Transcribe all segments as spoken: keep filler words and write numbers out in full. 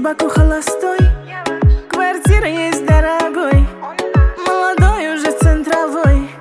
Баку холостой, квартира есть дорогой, молодой уже центровой.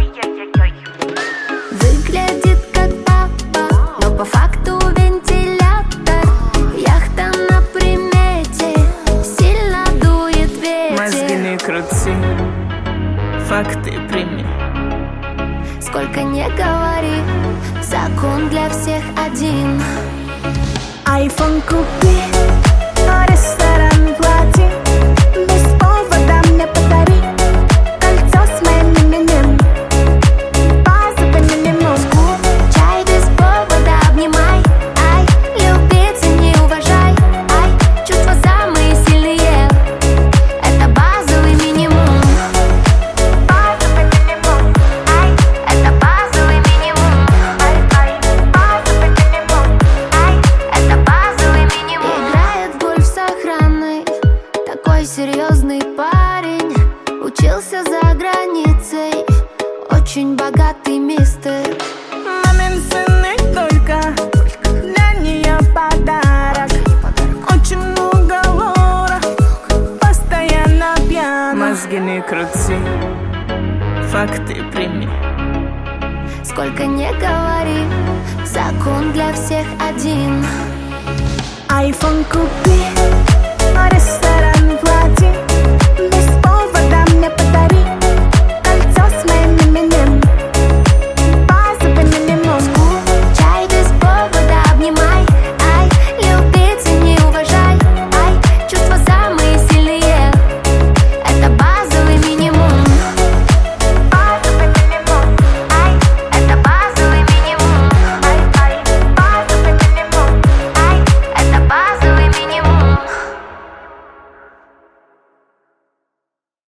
Выглядит как папа, но по факту вентилятор. Яхта на примете, сильно дует ветер. Мозги не крути, факты прими. Сколько не говори, закон для всех один. Айфон купи, а ресторан плати, без повода мне подари кольцо с моим именем, базовый минимум. Чай без повода обнимай, ай, люби, цени, уважай, ай, чувства самые сильные, это базовый минимум. Базовый минимум, Ай, это базовый минимум. ай, ай, базовый минимум. Ай, это базовый минимум. Играет в гольф с охраной, такой серьезный парень. Учился за границей, очень богатый мистер. Мамин сын и только для нее подарок. Очень много лора, постоянно пьяна. Мозги не крути, факты прими. Сколько не говори, закон для всех один. Айфон купи, а ресторан